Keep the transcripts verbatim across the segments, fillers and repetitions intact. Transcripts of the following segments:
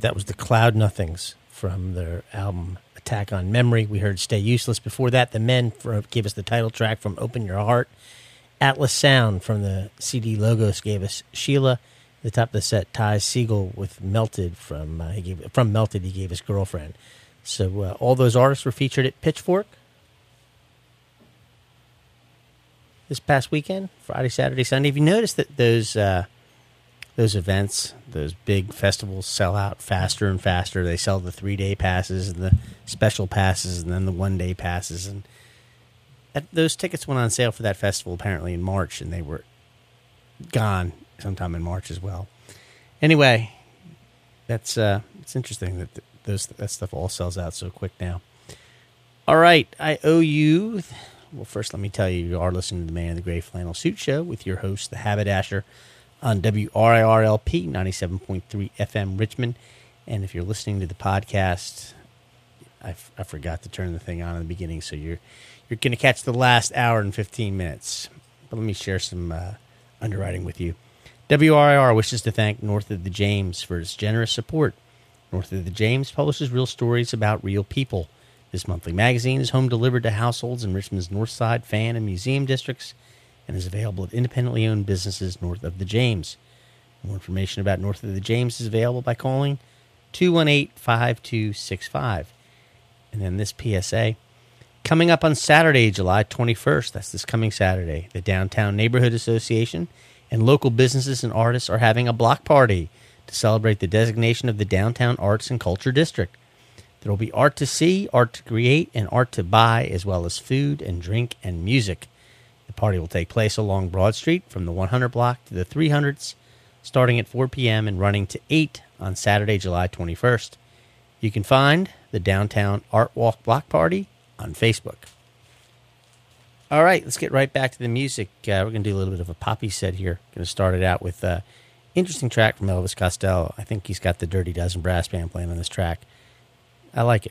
that was the Cloud Nothings from their album Attack on Memory. We heard Stay Useless before that. The Men for, gave us the title track from Open Your Heart. Atlas Sound from the C D Logos gave us Sheila. At the top of the set, Ty Siegel with Melted from uh, he gave from Melted. He gave us Girlfriend. So uh, all those artists were featured at Pitchfork this past weekend, Friday, Saturday, Sunday. Have you noticed that those uh, those events, those big festivals, sell out faster and faster? They sell the three-day passes and the special passes and then the one-day passes. And that, those tickets went on sale for that festival apparently in March, and they were gone sometime in March as well. Anyway, that's uh, it's interesting that th- those that stuff all sells out so quick now. All right, I owe you... Well, first, let me tell you, you are listening to the Man in the Gray Flannel Suit Show with your host, the Haberdasher, on W R I R L P ninety-seven point three F M Richmond. And if you're listening to the podcast, I, f- I forgot to turn the thing on in the beginning, so you're you're going to catch the last hour and fifteen minutes. But let me share some uh, underwriting with you. W R I R wishes to thank North of the James for its generous support. North of the James publishes real stories about real people. This monthly magazine is home delivered to households in Richmond's North Side, Fan, and Museum districts and is available at independently owned businesses north of the James. More information about North of the James is available by calling two one eight, five two six five. And then this P S A. Coming up on Saturday, July twenty-first, that's this coming Saturday, the Downtown Neighborhood Association and local businesses and artists are having a block party to celebrate the designation of the Downtown Arts and Culture District. There will be art to see, art to create, and art to buy, as well as food and drink and music. The party will take place along Broad Street from the one hundred block to the three hundreds, starting at four p.m. and running to eight on Saturday, July twenty-first. You can find the Downtown Art Walk Block Party on Facebook. All right, let's get right back to the music. Uh, we're going to do a little bit of a poppy set here. Going to start it out with an interesting track from Elvis Costello. I think he's got the Dirty Dozen Brass Band playing on this track. I like it.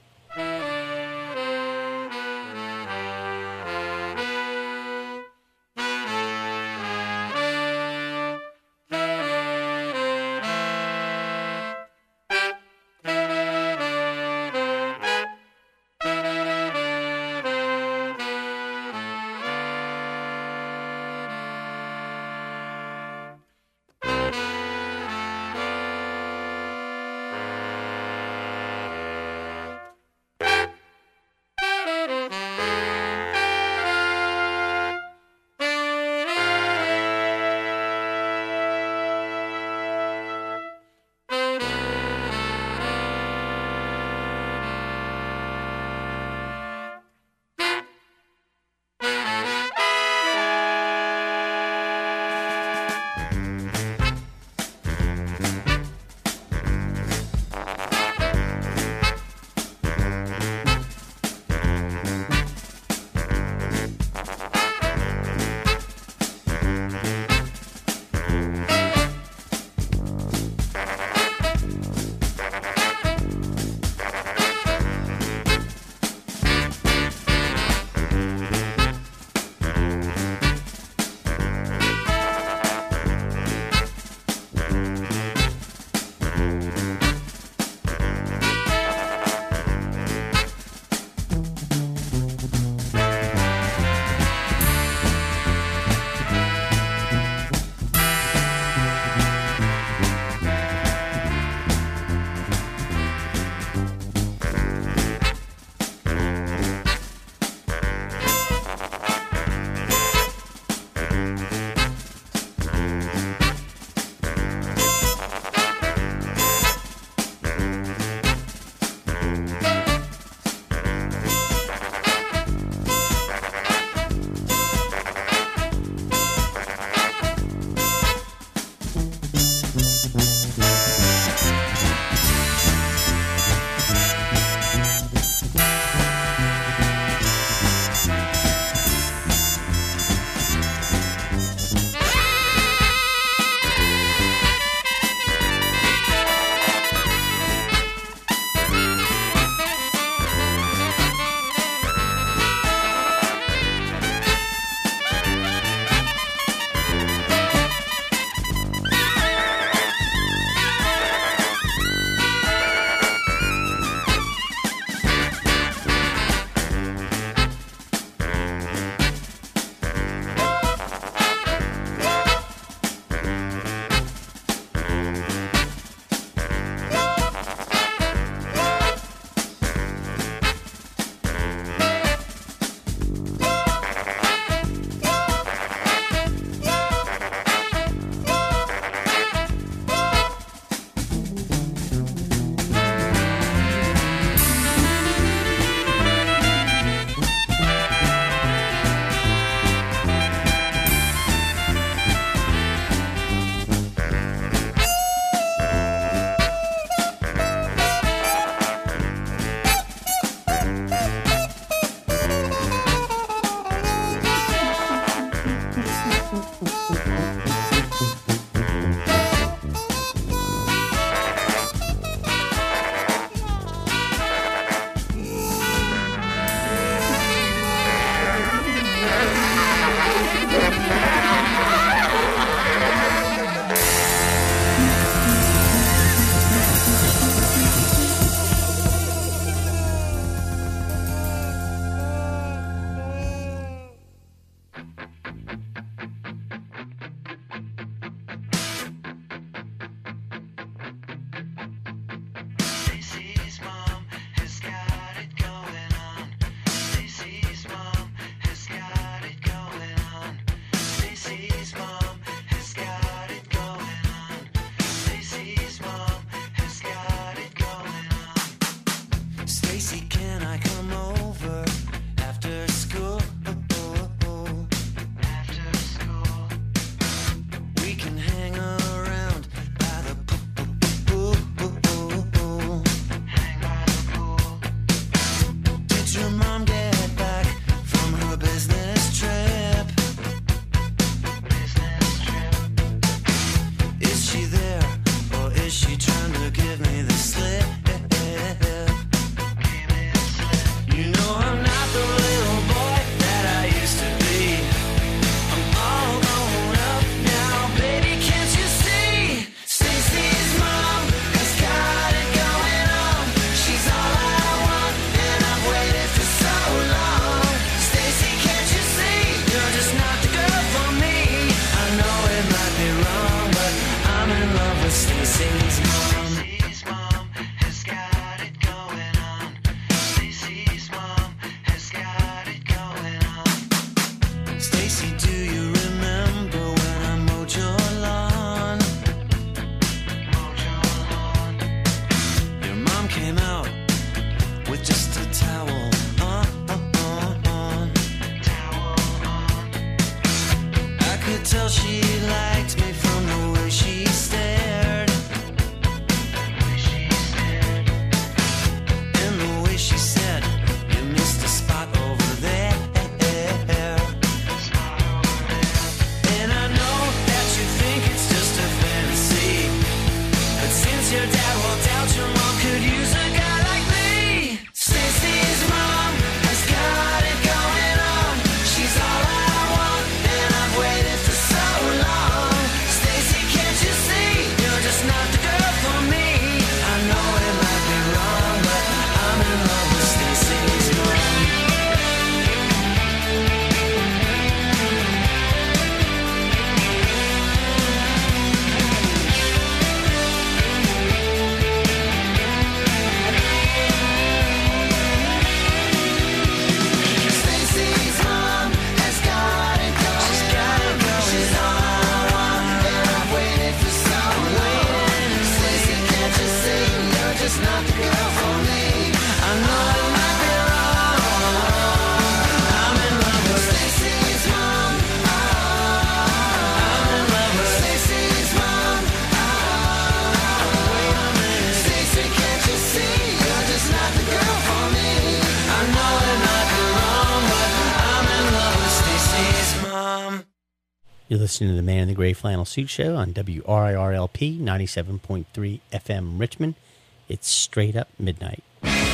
You're listening to the Man in the Gray Flannel Suit Show on W R I R L P ninety-seven point three F M Richmond. It's straight up midnight.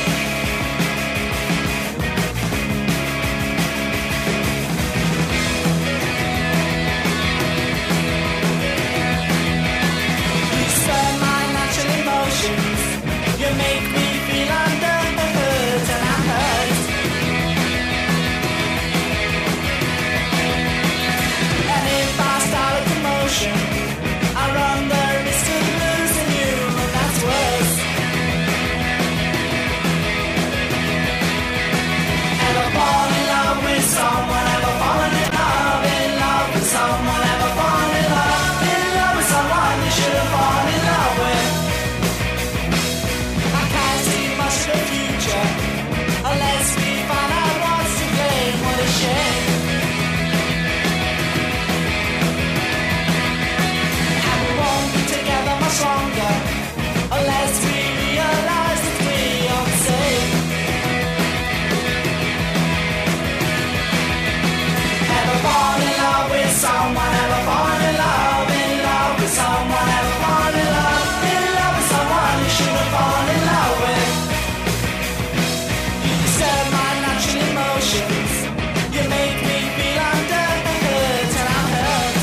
You make me feel under the hood and I'm hurt. And if I start a commotion, I run the risk of losing you, and that's worse. Ever fall in love with someone? Ever fallen in love, in love with someone? Ever fallen in love, in love with someone you should have fallen in love with? The future, unless we find out what's to blame. What a shame. And we won't be together much longer, unless we realize that we are the same. Ever fall in love with someone? Ever fall in love, in love with someone? Ever fall in love, in love with someone you should have fallen in love with? Emotions. You make me feel under the hood and I'm hurt.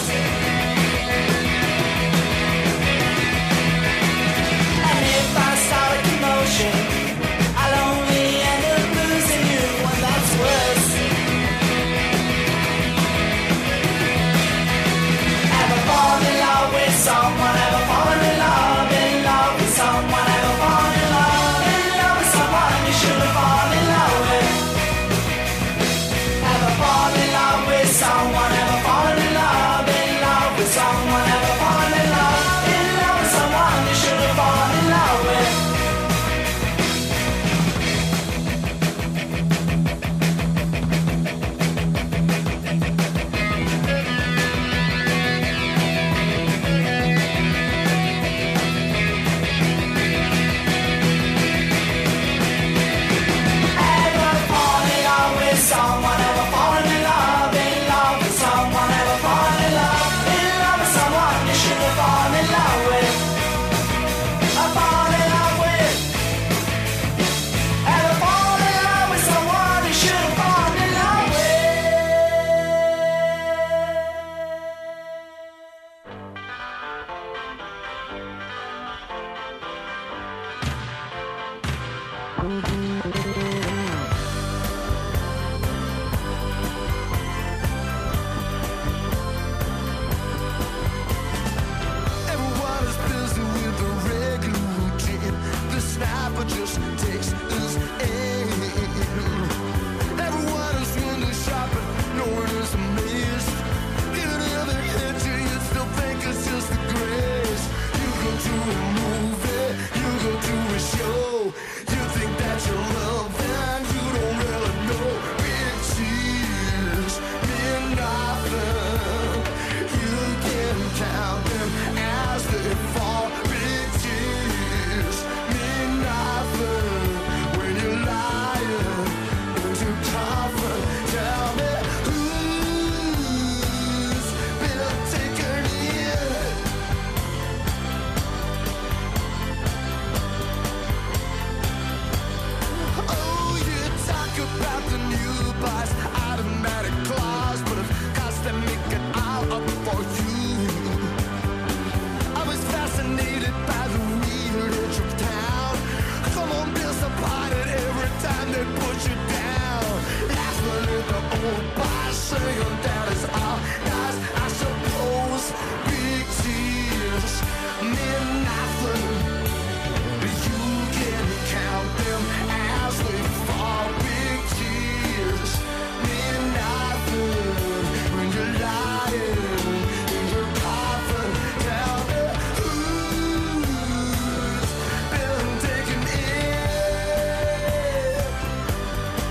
And if I start a commotion, I'll only end up losing you, and that's worse. Ever fall in love with someone? Ever fallen in love, in love with someone? Ever fall in love, in love with someone you should have fallen in love with? Fall in love with someone, ever fallen in love, in love with someone, ever fallen in love, in love with someone you should have fallen in love with. Ever fall in love with someone, ever fallen in love, in love with someone, ever fallen in love, in love with someone you should have fallen in love with. I fall in love with. Ever fall in love with someone you should have fallen in love with. Everyone is busy with the regular routine. The sniper just takes his aim. Everyone is window shopping, no one is amazed. Even if they hit you, you still think it's just a grace. You go to a movie, you go to a show. You think that you love them, you don't really know. Big cheers mean nothing. You can count them as they fall. Big tears mean nothing when you're lying in your coffin. Tell me who's been taken in. Oh, you talk about the new boss, automatic clause, but of course they make it all up for you. I was fascinated by the weird edge of town. Come on, disappointed every time they put you down. Laughing at the old boss, saying that is all nice, I suppose. Big tears mean nothing. You can count them as they fall. Big tears mean nothing when you're lying in your coffin. Tell me who's been taken in.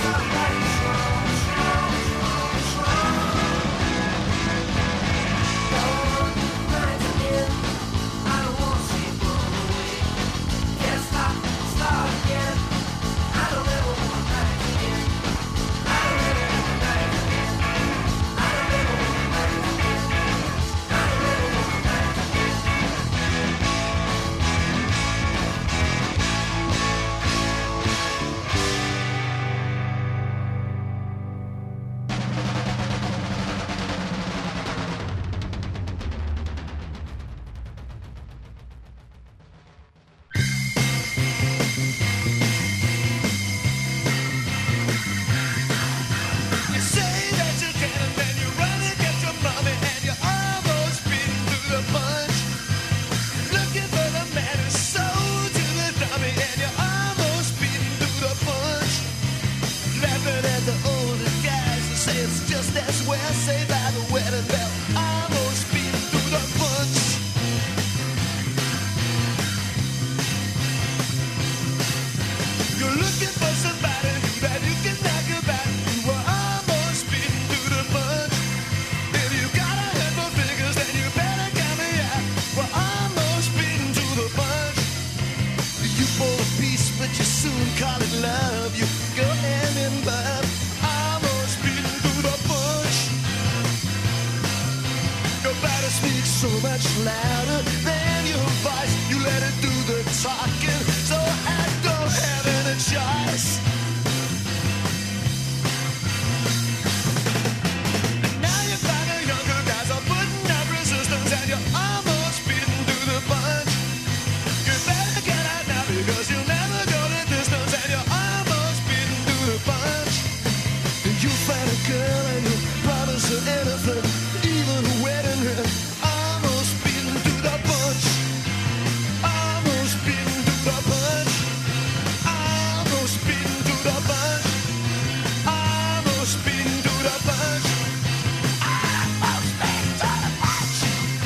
You say that you can and then you run and get your mommy and you're almost beaten through the punch. Looking for the man who sold you the dummy and you're almost beaten through the punch. Laughing at the older guys who say it's just as well. Say by the wedding bell, almost beaten through the punch. You're looking for somebody that you can knock about. You were almost beaten through the punch. If you got a handful of figures, then you better count me out. We're almost beaten to the punch. You pull a piece, but you soon call it love. You go hand in glove. Almost beaten through the punch. Nobody speaks so much louder than your voice. You let it do the talking, so I don't have any choice. Now you find the younger guys are putting up resistance and you're almost beaten through the punch. You better get out now because you'll never go the distance and you're almost beaten through the punch. And you find a girl and you promise her anything, even a wedding ring. Almost beaten through the punch. Almost beaten through the punch. Almost beaten through the punch. Almost beaten through the punch. Almost beaten through the punch.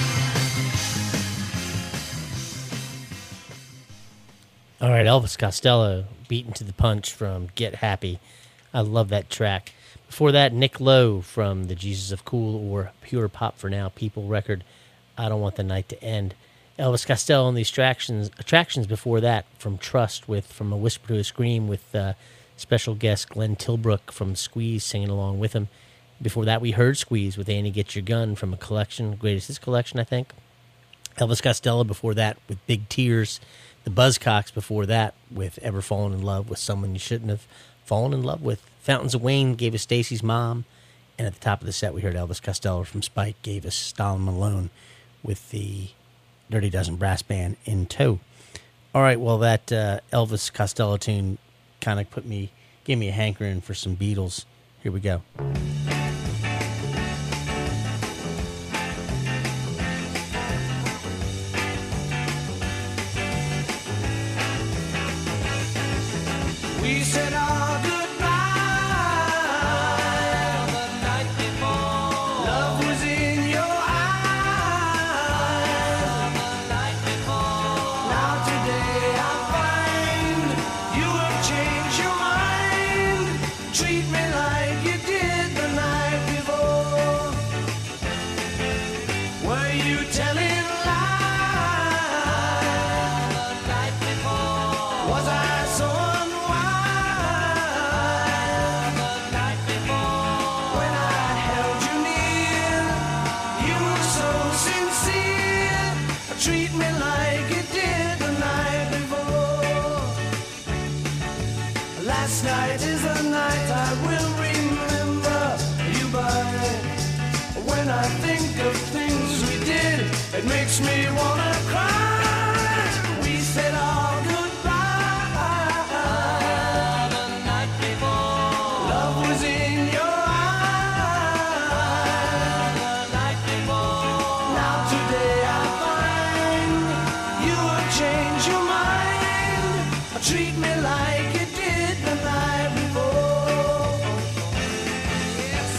All right, Elvis Costello, Beaten to the Punch from Get Happy. I love that track. Before that, Nick Lowe from the Jesus of Cool or Pure Pop for Now People record, I Don't Want the Night to End. Elvis Costello on the attractions, attractions before that from Trust with From a Whisper to a Scream with uh, special guest Glenn Tilbrook from Squeeze singing along with him. Before that, we heard Squeeze with Annie Get Your Gun from a collection, Greatest Hits collection, I think. Elvis Costello before that with Big Tears. The Buzzcocks before that with Ever Fallen in Love with Someone You Shouldn't Have Fallen in Love with. Fountains of Wayne gave us Stacy's Mom. And at the top of the set, we heard Elvis Costello from Spike gave us Stalin Malone with the Dirty Dozen Brass Band in tow. All right, well, that uh, Elvis Costello tune kind of put me, gave me a hankering for some Beatles. Here we go. We said our goodbye the night before. Love was in your eyes the night before. Now today I find you have changed your mind. Treat me like you did the night before. Were you telling lies the night before? Was I so treat me like you did the night before. Last night is the night I will remember you by. When I think of things we did, it makes me wanna cry. We said our goodbye the night before. Love was in your eyes the night before. Now today I change your mind. Treat me like you did the night before. Yes.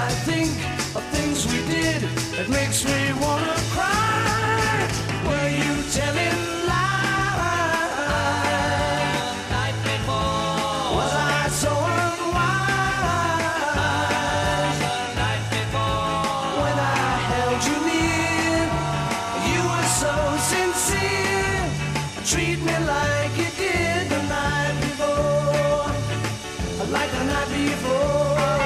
I think of things we did, it makes me wanna cry. Were you telling lies? The night before. Was I so unwise? The night before. When I held you near, you were so sincere. Treat me like you did the night before. Like the night before.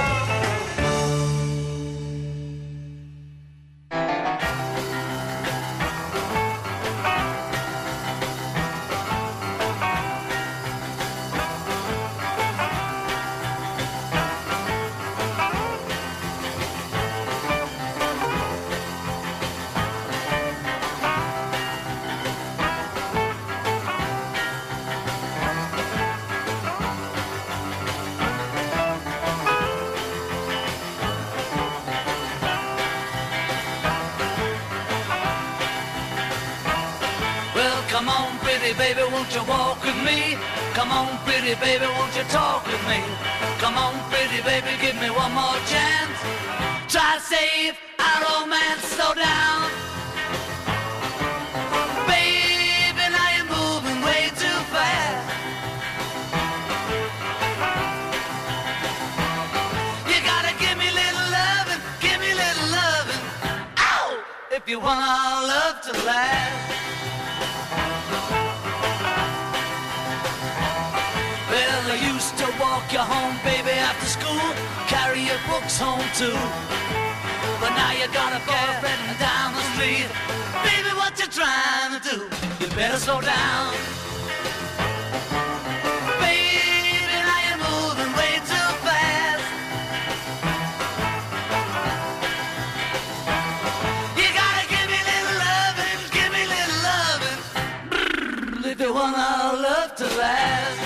Come on, pretty baby, won't you walk with me? Come on, pretty baby, won't you talk with me? Come on, pretty baby, give me one more chance. Try to save our romance, slow down. Baby, now you're moving way too fast. You gotta give me a little loving, give me a little loving. Ow! If you want our love to last. Well, I used to walk you home, baby, after school, carry your books home too. But now you got a boyfriend down the street. Baby, what you trying to do? You better slow down. Baby, now you're moving way too fast. You gotta give me a little loving, give me a little loving. Brrr, if you want our love to last.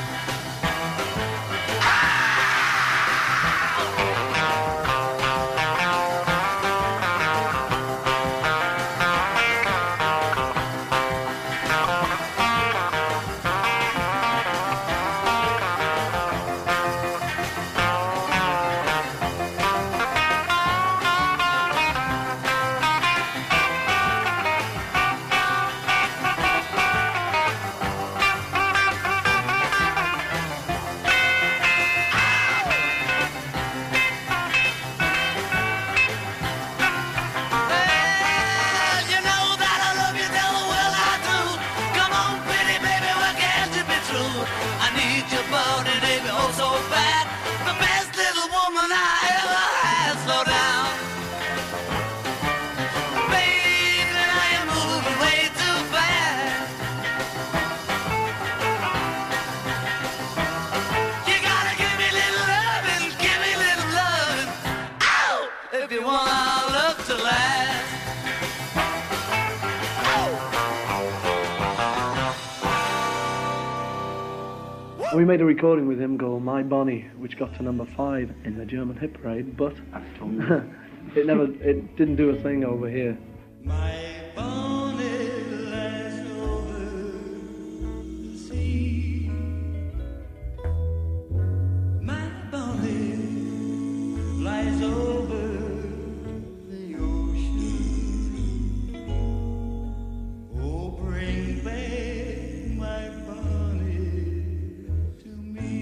We made a recording with him called My Bonnie, which got to number five in the German hit parade, but it never, it didn't do a thing over here. My bonnie lies over the sea. My bonnie lies over the ocean. Oh, bring back my bonnie to me.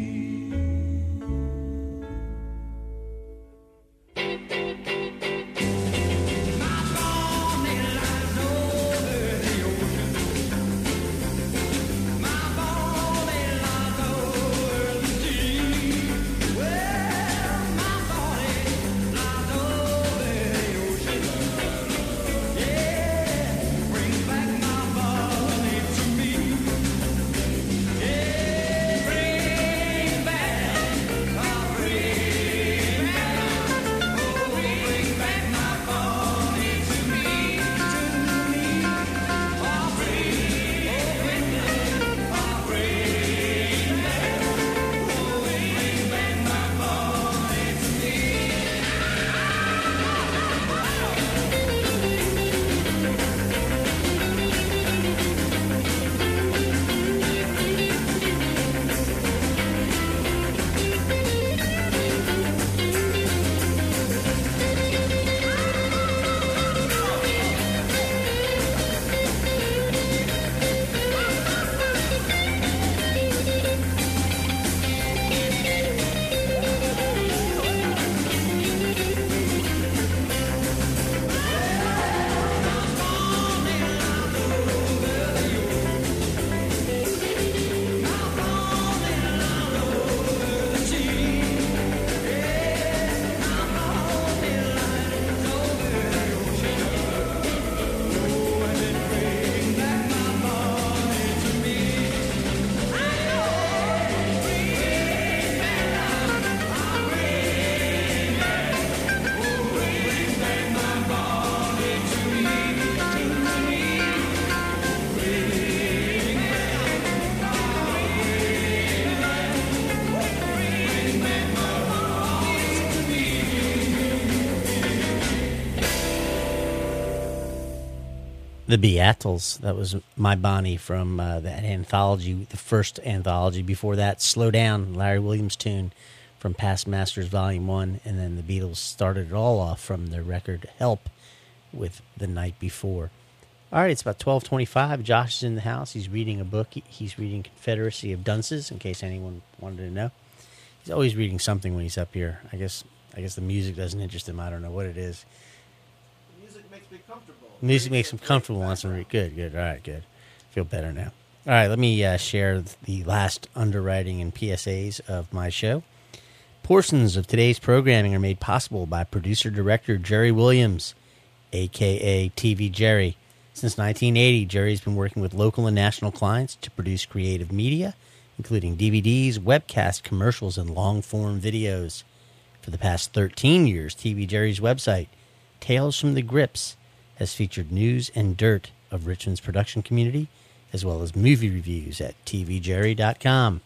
The Beatles. That was My Bonnie from uh, that anthology, the first anthology. Before that, Slow Down, Larry Williams tune from Past Masters Volume one. And then the Beatles started it all off from their record Help with The Night Before. All right, it's about twelve twenty-five. Josh is in the house. He's reading a book. He's reading Confederacy of Dunces, in case anyone wanted to know. He's always reading something when he's up here. I guess I guess the music doesn't interest him. I don't know what it is. Music makes me comfortable. Music makes him comfortable. Wants to read. Good, good. All right, good. Feel better now. All right, let me uh, share the last underwriting and P S As of my show. Portions of today's programming are made possible by producer-director Jerry Williams, a k a. T V Jerry. Since nineteen eighty, Jerry's been working with local and national clients to produce creative media, including D V Ds, webcast commercials, and long-form videos. For the past thirteen years, T V Jerry's website, Tales from the Grips, has featured news and dirt of Richmond's production community, as well as movie reviews at T V Jerry dot com.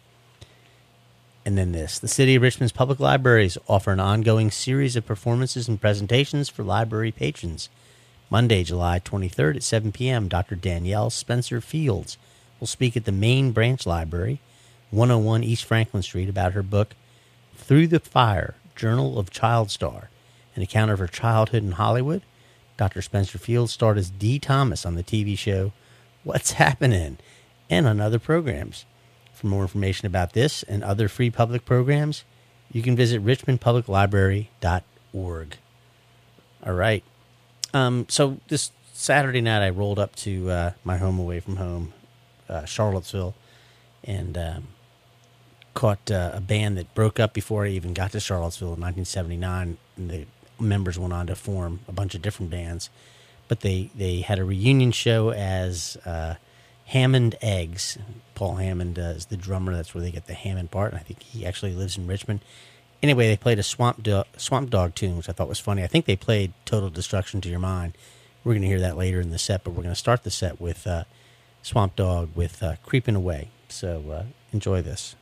And then this. The City of Richmond's public libraries offer an ongoing series of performances and presentations for library patrons. Monday, July twenty-third at seven p.m., Doctor Danielle Spencer Fields will speak at the Main Branch Library, one oh one East Franklin Street, about her book, Through the Fire, Journal of Child Star, an account of her childhood in Hollywood. Doctor Spencer Fields starred as Dee Thomas on the T V show What's Happening? And on other programs. For more information about this and other free public programs, you can visit richmond public library dot org. All right. Um, so this Saturday night, I rolled up to uh, my home away from home, uh, Charlottesville, and um, caught uh, a band that broke up before I even got to Charlottesville in nineteen seventy-nine. And the members went on to form a bunch of different bands. But they, they had a reunion show as uh, Hammond Eggs. Paul Hammond uh, is the drummer. That's where they get the Hammond part. And I think he actually lives in Richmond. Anyway, they played a Swamp, Do- Swamp Dog tune, which I thought was funny. I think they played Total Destruction to Your Mind. We're going to hear that later in the set, but we're going to start the set with uh, Swamp Dog with uh, Creeping Away. So uh, enjoy this.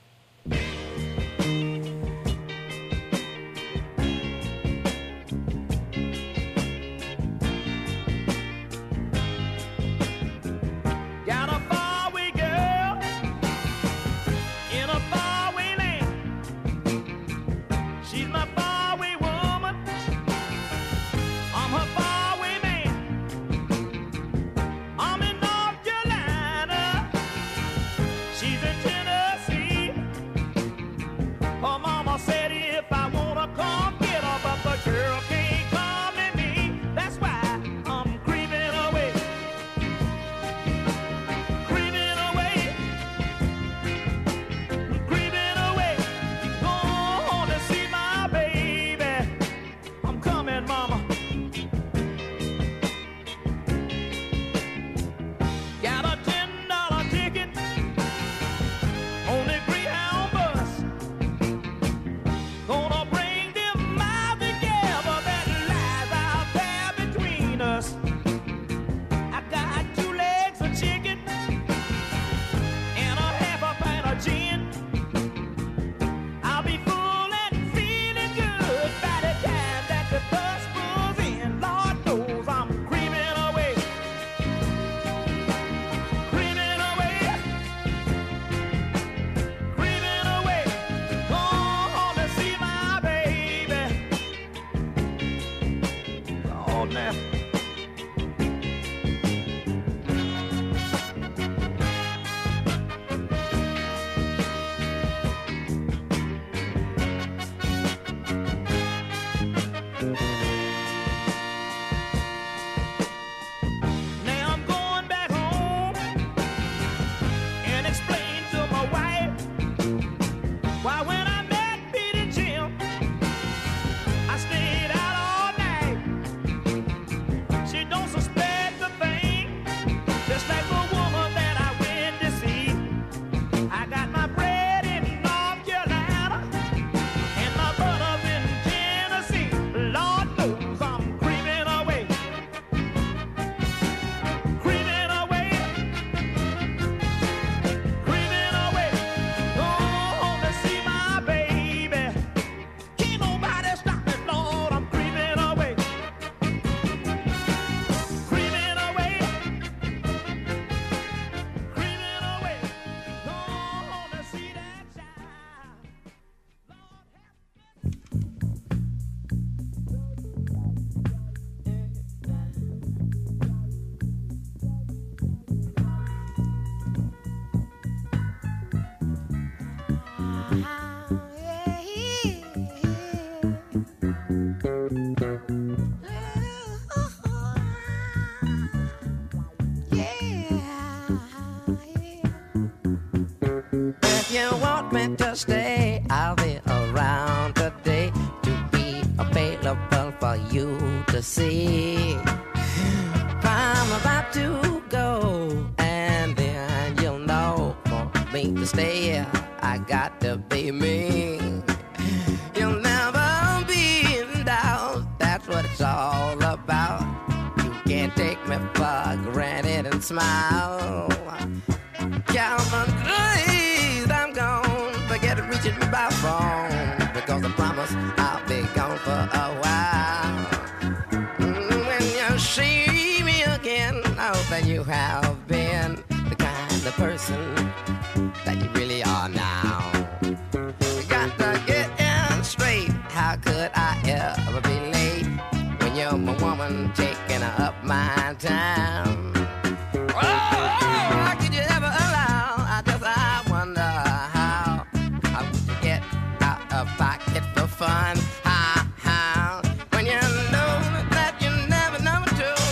If you want me to stay, I'll be around today to be available for you to see. I'm about to go, and then you'll know for me to stay, I got to be me. You'll never be in doubt, that's what it's all about. You can't take me for granted and smile. Count on days I'm gone, forget reaching me by phone, because I promise I'll be gone for a while. Mm, When you see me again, I hope that you have been the kind of person that you really are now. You got to get in straight, how could I ever be late when you're my woman taking up my time? Oh, how could you ever allow? I just I wonder how. How would you get out of pocket for fun? How, how? When you know that you never number two.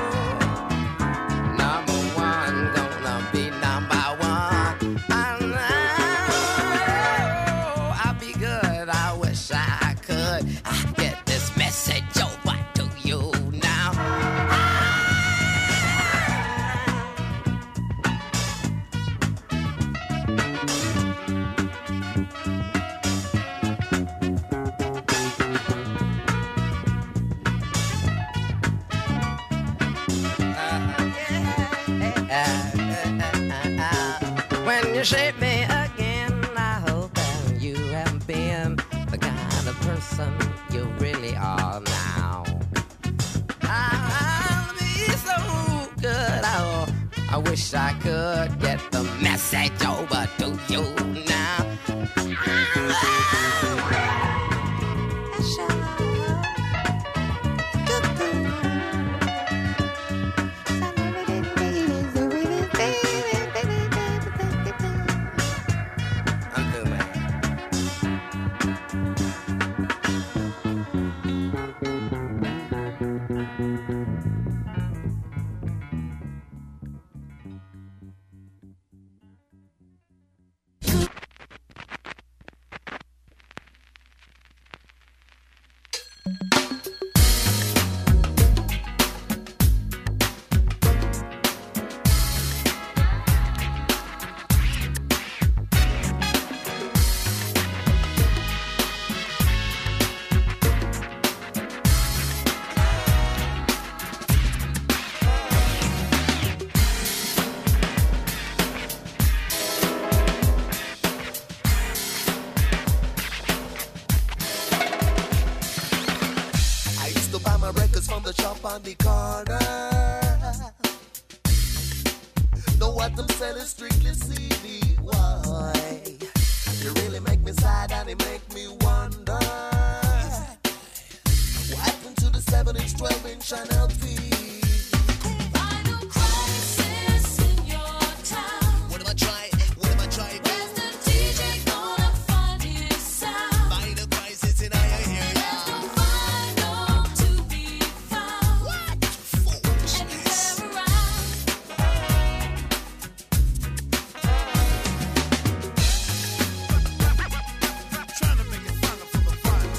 Number one gonna be number one. I know I'll be good. I wish I could. I get this message over to you now. When you shape me again, I hope that you have been the kind of person you really are now. I'll be so good. Oh, I wish I could get the message over to you now. I'm through, man. I used to buy my records from the shop on the corner. Know what them sell is strictly C D. Why? You really make me sad and it make me wonder. What happened to the seven inch, twelve inch and L P? Final crisis in your town. What am I trying? What am I trying? Where's the D J gonna find his sound? Find a crisis in our area. There's no final to be found. What? Foolishness. Anywhere around. Trying to make it final for the final.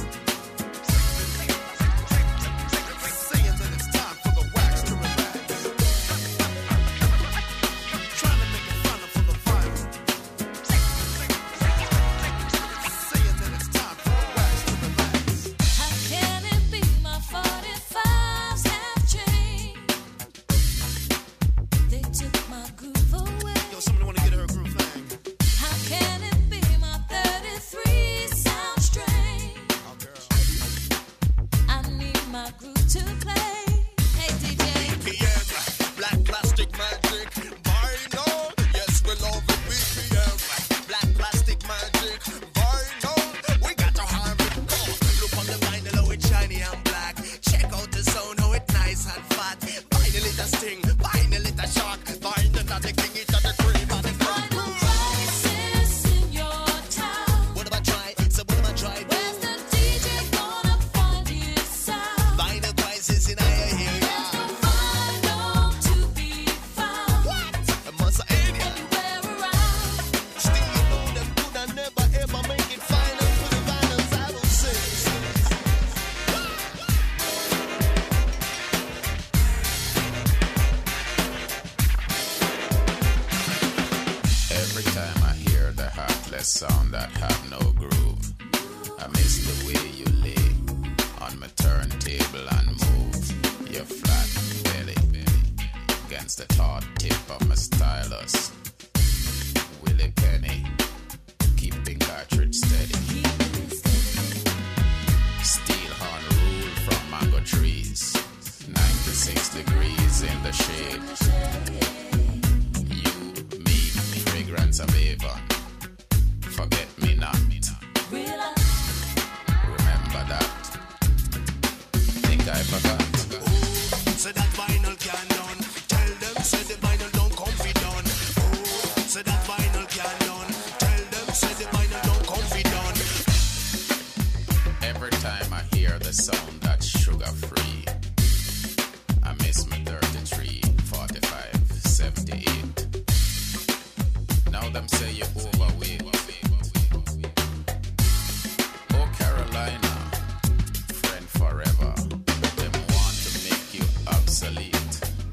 Saying that it's time for the wax to relax. Trying to make it final for the final. Saying that it's time for the wax to relax. How can it be my forty-fives have changed? They took my groove away. Yo, somebody want to get her a groove thing. How can it be my thirty-three sound strange? Oh, girl. I need my groove to play. Hey D J, B P M, Black Plastic Magic, vinyl, yes we love it. B P M, Black Plastic Magic, vinyl, we got to have it. Come on, look on the vinyl, how it's shiny and black. Check out the sound, how it's nice and fat. Vinyl it a sting, vinyl it a shock. Vinyl not the king, it's not the cream and the final cream. crisis in your town. What am I trying? So what am I trying? Where's the D J gonna find his sound that have no groove. I miss the way you lay on my turntable and move your flat belly against the taut tip of my stylus. Willie Penny, keeping cartridge steady. Steel horn rule from mango trees, ninety-six degrees in the shade. You, me, fragrance of Avon. Forget me not. Remember that. Think I forgot. Say that vinyl can done. Tell them say the vinyl don't come fi done. Oh, say that vinyl can done. Tell them say the vinyl don't come fi done. Every time I hear the sound that's sugar free, I miss my thirty-three, forty-five, seventy-eight. Now them say you overweight. Oh Carolina, friend forever. Them want to make you obsolete.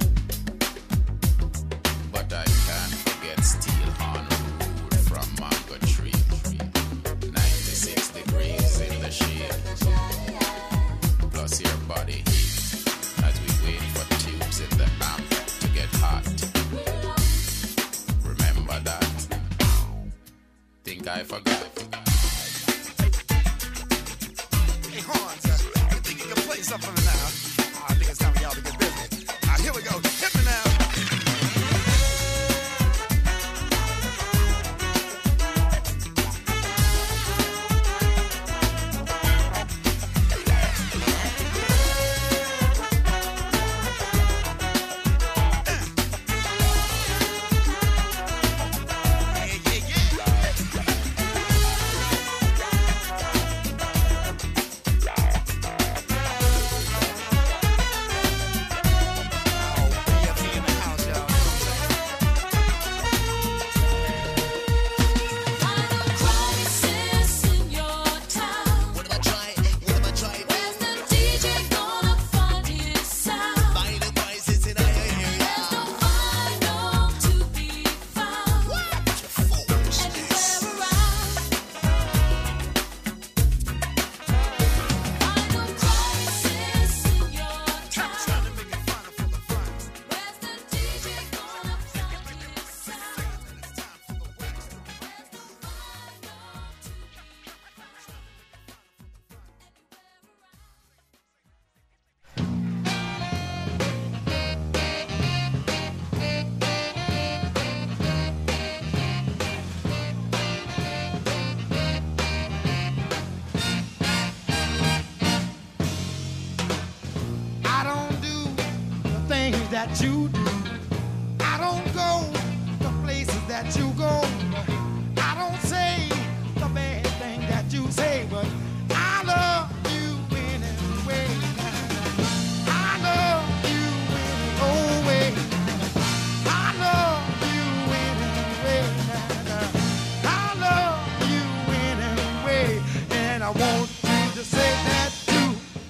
But I can't forget steel horn rule from mango tree. ninety-six degrees in the shade. Plus your body heat as we wait for tubes in the amp to get hot. Remember that. Think I forgot. Hey, Hans, uh, you think you can play something for me now? Oh, I think it's time for y'all to get busy. All right, here we go. Hit me now. That you do. I don't go the places that you go. I don't say the bad thing that you say, but I love you anyway. I love you anyway. I love you anyway. I love you anyway. And I want you to say that too.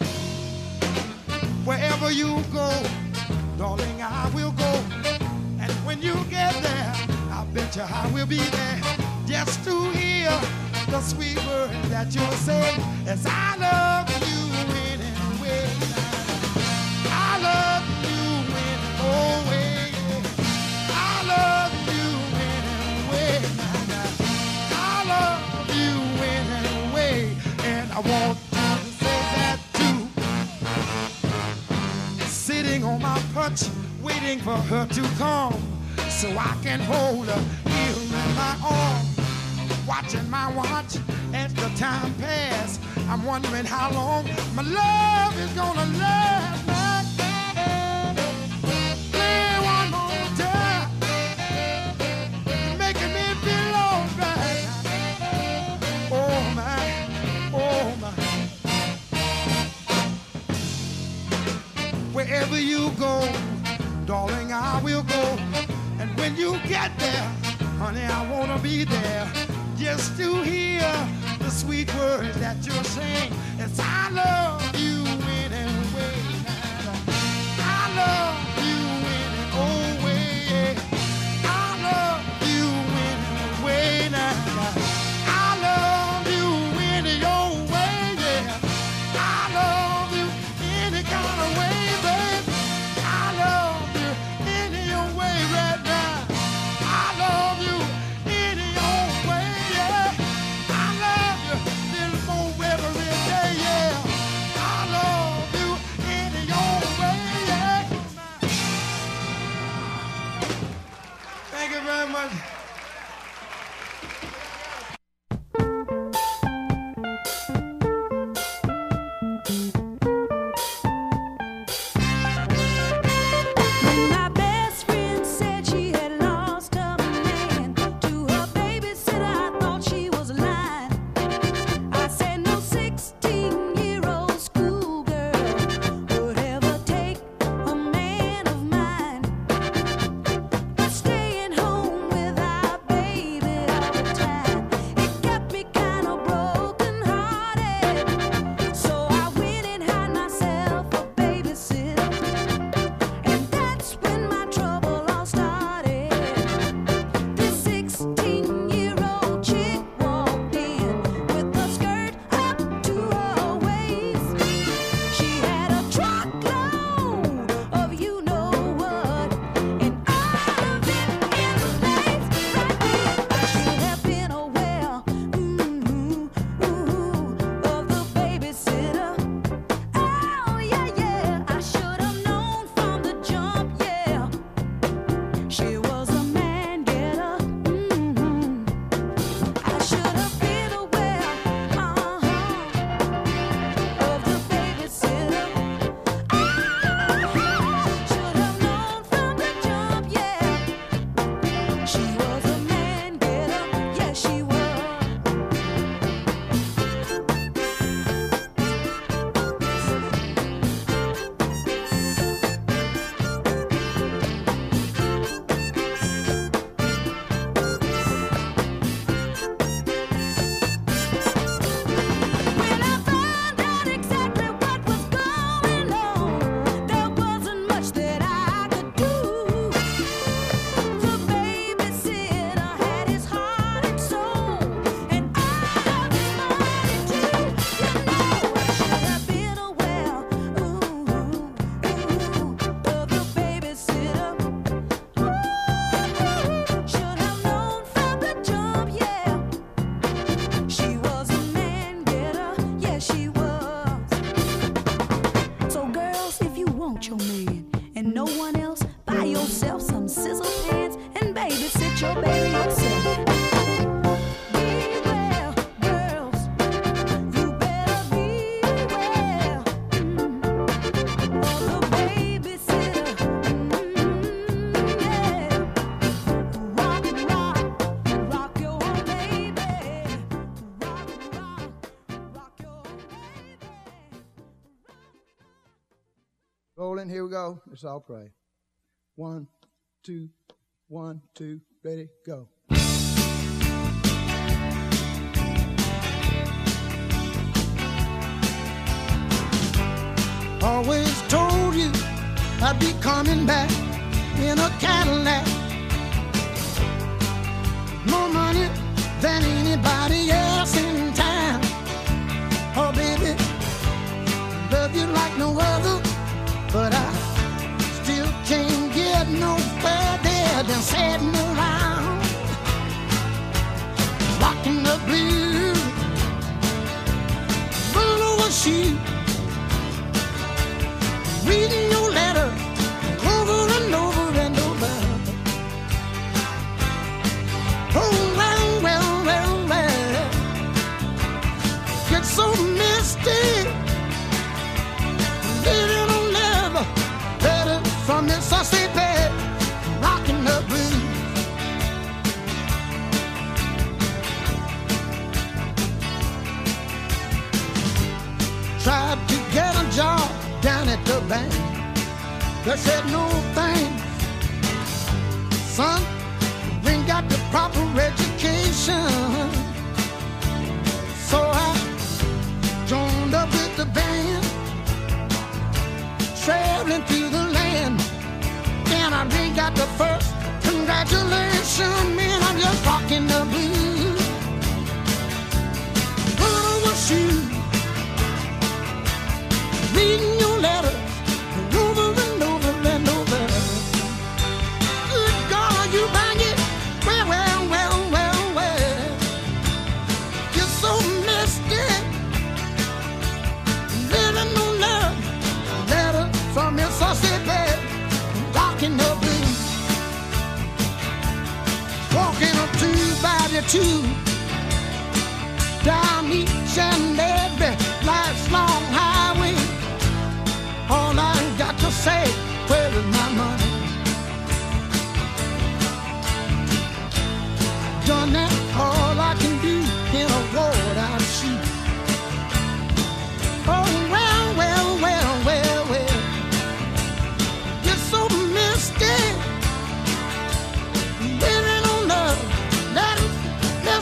Wherever you go, darling, I will go. And when you get there, I bet you I will be there. Just to hear the sweet words that you'll say. As I love you anyway. I love you anyway. I love you anyway. I love you anyway. And I want you to say that too. Sitting on my perch, waiting for her to come, so I can hold her here in my arm. Watching my watch as the time pass, I'm wondering how long my love is gonna last. Play one more time, you're making me feel alright. Oh my, oh my. Wherever you go, darling, I will go. And when you get there, honey, I wanna be there. Just to hear the sweet words that you're saying. As I love you anyway. I love you anyway. I love you anyway. I want your man and no one else. Buy yourself some sizzle pants and babysit your baby yourself. Beware, girls, you better beware. Mm. For the babysitter, mm, yeah. Rock, rock, rock your baby. Rock, rock, rock your baby. Rolling, here we go. Let's all pray. One, two, one, two, ready, go. Always told you I'd be coming back in a Cadillac. More money than anybody else in town. Oh, baby, love you like no other, but I still can't get no further than sitting around, rocking the blues, blue over sheet, reading your letter over and over and over. Oh, well, well, well, well, gets so misty, living on level, better from Mississippi, rocking the blues. Tried to get a job down at the bank. They said no thanks, son, you ain't got the proper education. So I joined up with the band, traveling through the land. And I ain't got the first congratulations, man, I'm just rocking the blues. Put on your shoes, reading your letters over and over and over. Good God, you bang it, well, well, well, well, well. You're so mystic, living on love, letter from Mississippi, rocking the blues. Walking a two by two down each and every life's long highway. All I got to say, where is my money? Done that, all I can do in a road out shoot. Oh, well, well, well, well, well. You're so mystic, living on love, that is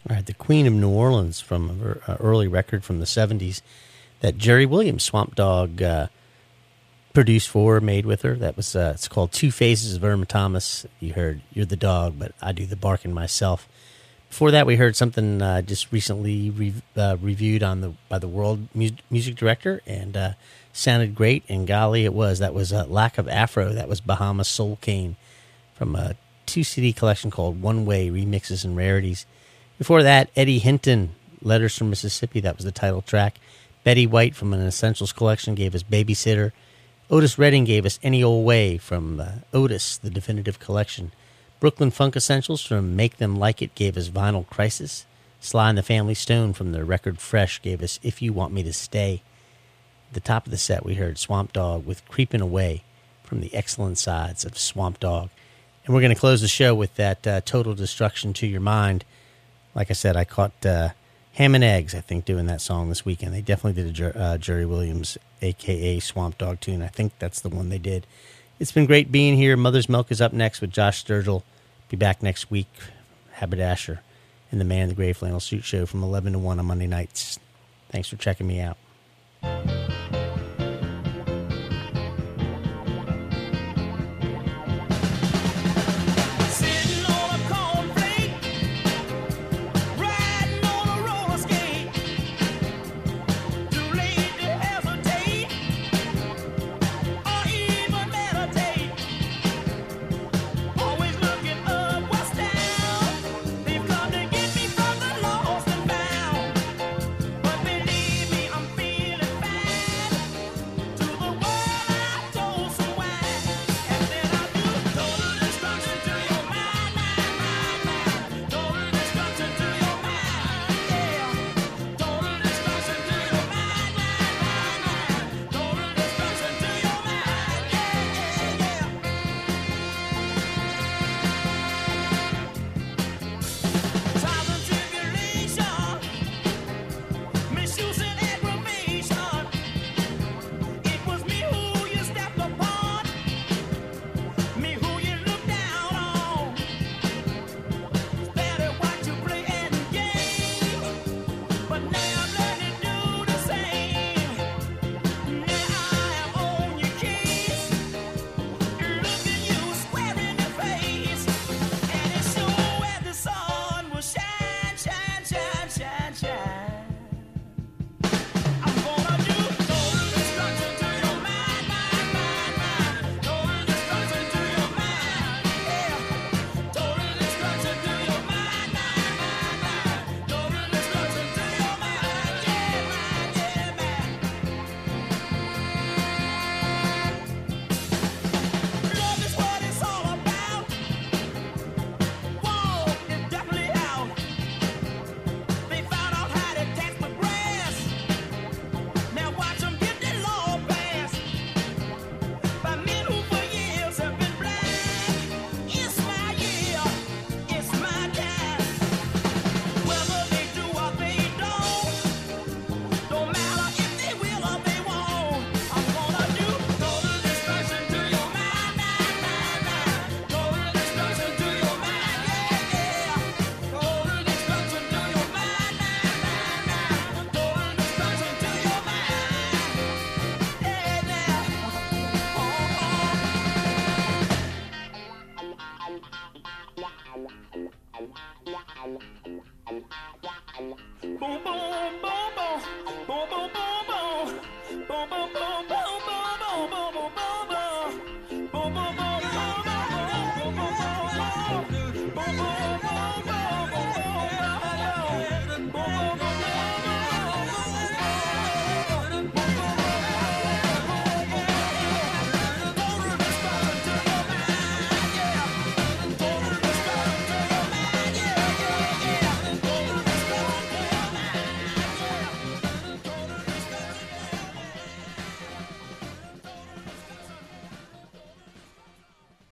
All right, the Queen of New Orleans from an early record from the seventies that Jerry Williams, Swamp Dogg, uh, produced for her, made with her. That was uh, it's called Two Faces of Irma Thomas. You heard You're the Dog, but I Do the Barking Myself. Before that, we heard something uh, just recently re- uh, reviewed on the by the World mu- Music Director, and uh, sounded great, and golly, it was. That was uh, Lack of Afro. That was Bahamas Soul Cane from a two-C D collection called One Way, Remixes and Rarities. Before that, Eddie Hinton, Letters from Mississippi. That was the title track. Betty White from an Essentials collection gave us Babysitter. Otis Redding gave us Any Old Way from uh, Otis, the definitive collection. Brooklyn Funk Essentials from Make Them Like It gave us Vinyl Crisis. Sly and the Family Stone from their record Fresh gave us If You Want Me to Stay. At the top of the set, we heard Swamp Dogg with Creeping Away from the excellent sides of Swamp Dogg. And we're going to close the show with that uh, Total Destruction to Your Mind. Like I said, I caught uh, Ham and Eggs, I think, doing that song this weekend. They definitely did a Jer- uh, Jerry Williams, a k a. Swamp Dogg tune. I think that's the one they did. It's been great being here. Mother's Milk is up next with Josh Sturgill. Be back next week. Haberdasher and the Man in the Gray Flannel Suit Show from eleven to one on Monday nights. Thanks for checking me out.